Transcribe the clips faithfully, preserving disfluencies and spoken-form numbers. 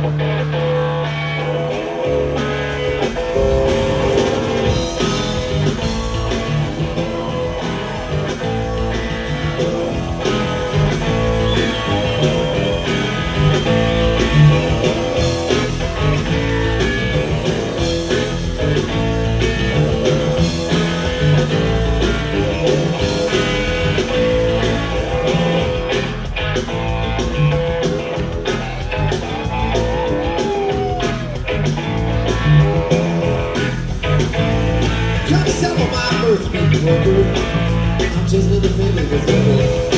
I'm just another family that's over.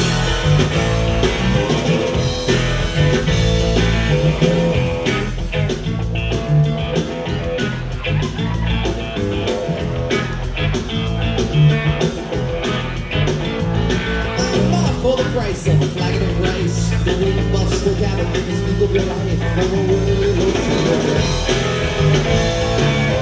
I'm bought for the price of a flagon of rice. The wind buffs the cabin, the speed of your life. I'm a world of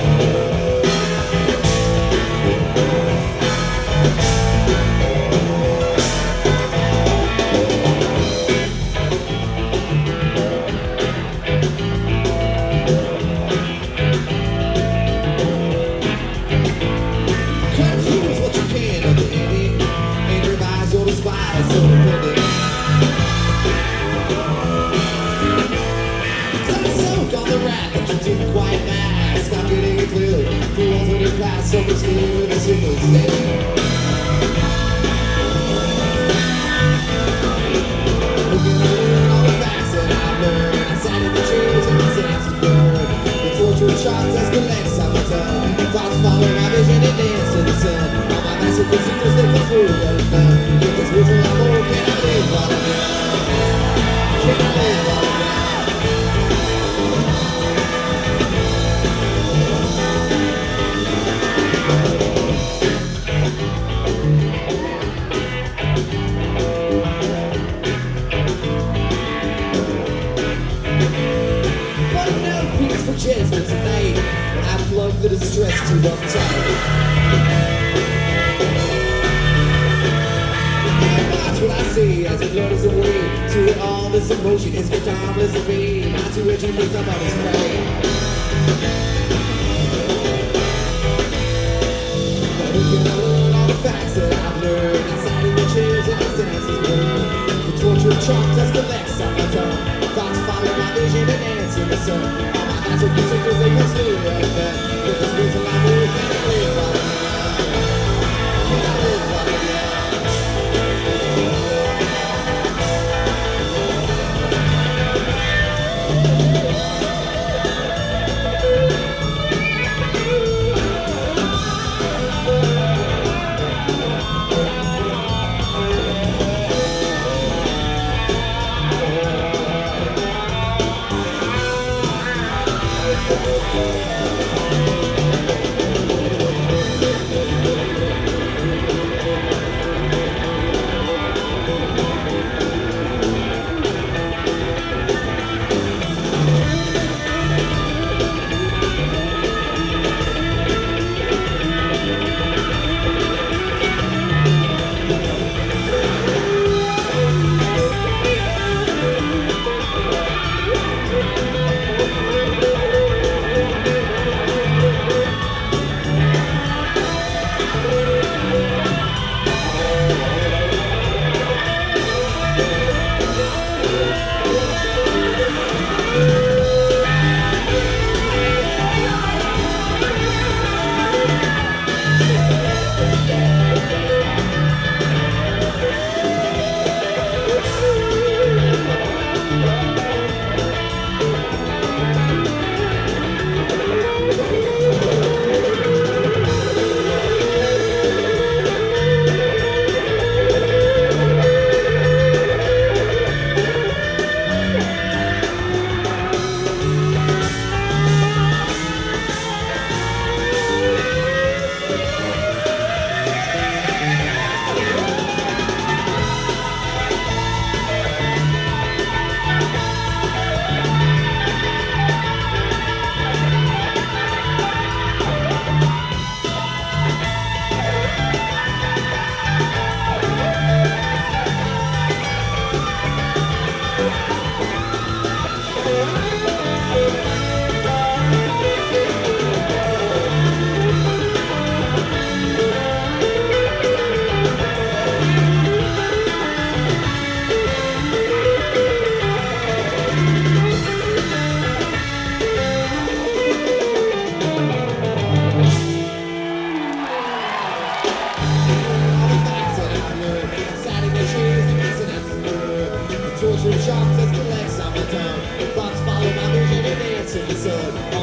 so much clearer with the signals there. Looking at all the facts that I've learned, I sat in the trees and my senses burned. The torture of shots escalates on my tongue. Thoughts follow my vision and dance to the sun. All my massive procedures they come through the none. With this whistle I'm old, can I live while I'm young? Can I live while I'm young? But tonight, when I plug the distress to uptight, and watch what I see as it flows away. To it all, this emotion is the harmless of me. Not to educate somebody's pain. But who can learn all the facts that I've learned inside of the chairs and the senses burn? The torture of chalk just collects on my tongue. Thoughts follow my vision and dance in the sun. So you say cause they can sleep right there. With this reason I'm moving, can I live while I'm young? Can I live while I'm young? dance in the sun.